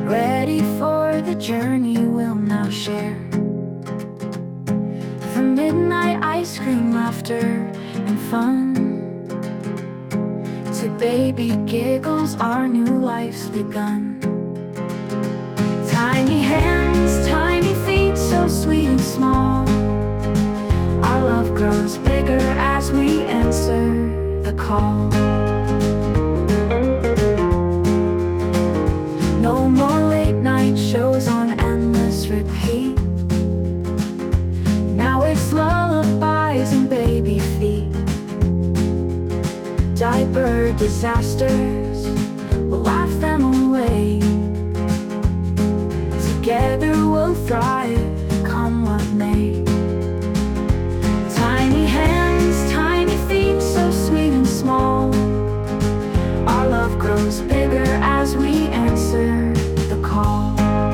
ready for the journey we'll now share. From midnight ice cream, laughter, and fun, to baby giggles, our new life's begun. Tiny hands, tiny feet, so sweet and small. Our love grows bigger as we answer the call. No more late night shows on endless repeat. Now it's lullabies and baby feet. Diaper disasters, we'll laugh them away. Together we'll thrive, come what may. Tiny hands, tiny feet, so sweet and small. Our love grows bigger as we answer the call.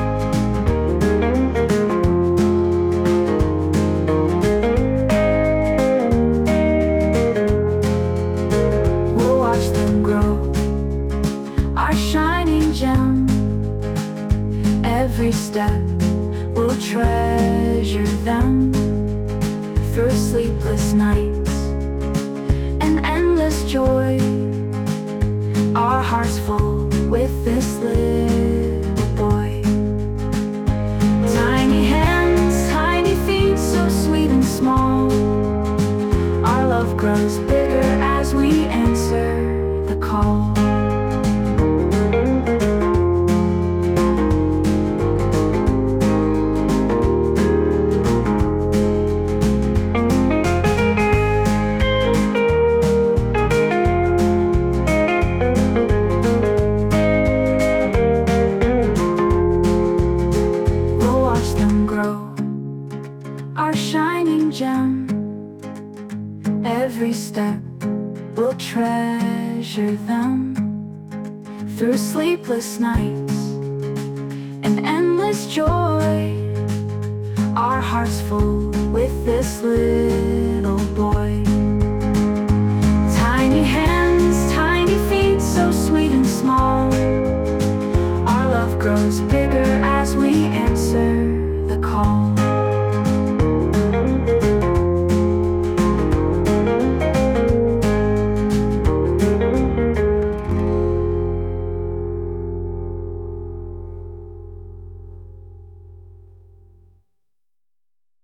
We'll watch them grow, our shining gem. Every step we'll treasure them. Through sleepless nights and endless joy, our hearts full with this little boy. Tiny hands, tiny feet, so sweet and small. Our love grows bigger as we answer the call. Our shining gem. Every step we'll treasure them. Through sleepless nights and endless joy, our hearts full with this little boy.